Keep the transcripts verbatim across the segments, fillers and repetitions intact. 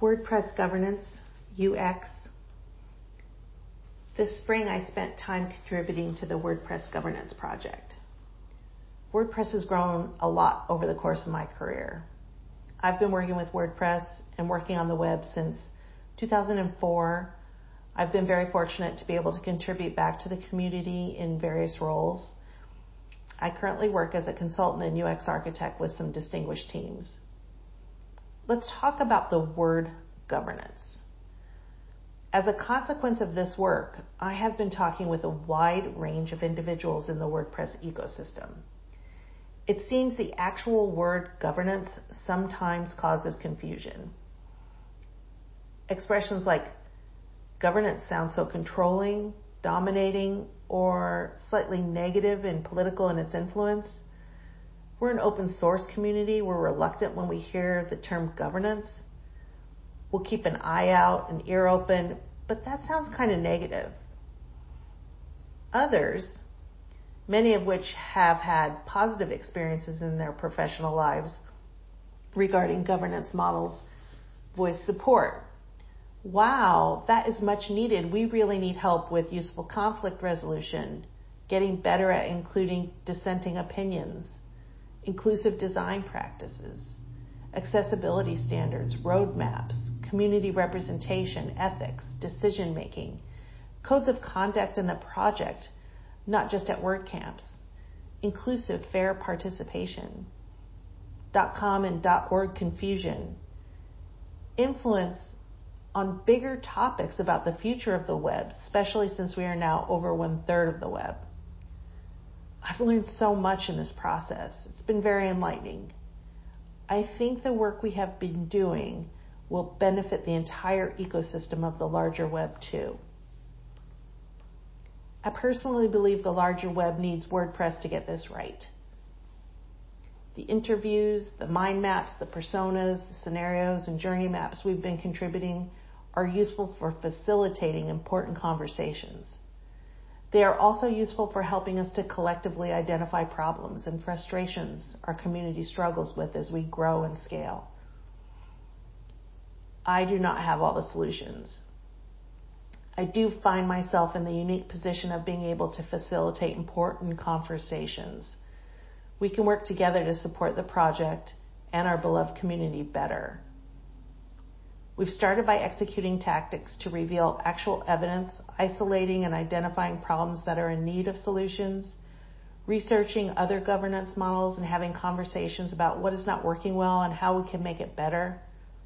WordPress governance, U X. This spring I spent time contributing to the WordPress governance project. WordPress has grown a lot over the course of my career. I've been working with WordPress and working on the web since two thousand four. I've been very fortunate to be able to contribute back to the community in various roles. I currently work as a consultant and U X architect with some distinguished teams. Let's talk about the word governance. As a consequence of this work, I have been talking with a wide range of individuals in the WordPress ecosystem. It seems the actual word governance sometimes causes confusion. Expressions like governance sound so controlling, dominating, or slightly negative and political in its influence. We're an open source community. We're reluctant when we hear the term governance. We'll keep an eye out, an ear open, but that sounds kind of negative. Others, many of which have had positive experiences in their professional lives regarding governance models, voice support. Wow, that is much needed. We really need help with useful conflict resolution, getting better at including dissenting opinions, inclusive design practices, accessibility standards, roadmaps, community representation, ethics, decision-making, codes of conduct in the project, not just at WordCamps, inclusive, fair participation, .com and .org confusion, influence on bigger topics about the future of the web, especially since we are now over one-third of the web. I've learned so much in this process. It's been very enlightening. I think the work we have been doing will benefit the entire ecosystem of the larger web too. I personally believe the larger web needs WordPress to get this right. The interviews, the mind maps, the personas, the scenarios, and journey maps we've been contributing are useful for facilitating important conversations. They are also useful for helping us to collectively identify problems and frustrations our community struggles with as we grow and scale. I do not have all the solutions. I do find myself in the unique position of being able to facilitate important conversations. We can work together to support the project and our beloved community better. We've started by executing tactics to reveal actual evidence, isolating and identifying problems that are in need of solutions, researching other governance models and having conversations about what is not working well and how we can make it better.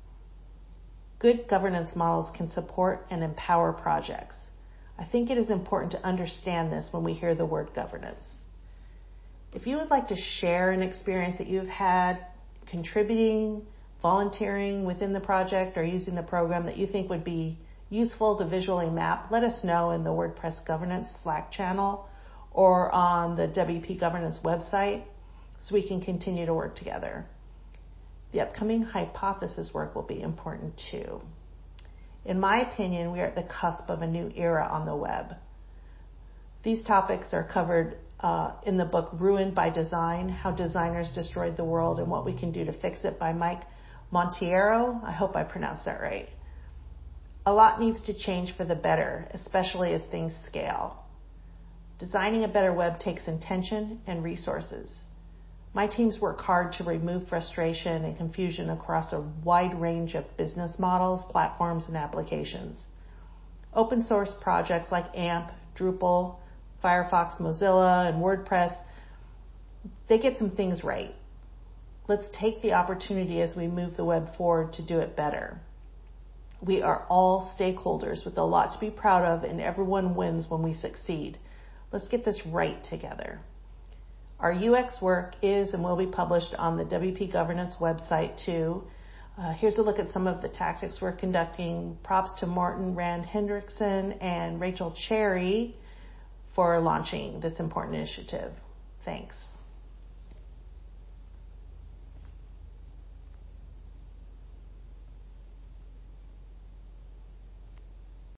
Good governance models can support and empower projects. I think it is important to understand this when we hear the word governance. If you would like to share an experience that you've had contributing, volunteering within the project, or using the program that you think would be useful to visually map, let us know in the WordPress Governance Slack channel or on the W P Governance website so we can continue to work together. The upcoming hypothesis work will be important too. In my opinion, we are at the cusp of a new era on the web. These topics are covered uh, in the book Ruined by Design, How Designers Destroyed the World and What We Can Do to Fix It by Mike Monteiro. I hope I pronounced that right. A lot needs to change for the better, especially as things scale. Designing a better web takes intention and resources. My teams work hard to remove frustration and confusion across a wide range of business models, platforms, and applications. Open source projects like AMP, Drupal, Firefox, Mozilla, and WordPress, they get some things right. Let's take the opportunity as we move the web forward to do it better. We are all stakeholders with a lot to be proud of, and everyone wins when we succeed. Let's get this right together. Our U X work is and will be published on the W P Governance website too. Uh, here's a look at some of the tactics we're conducting. Props to Morten Rand Hendrickson and Rachel Cherry for launching this important initiative. Thanks.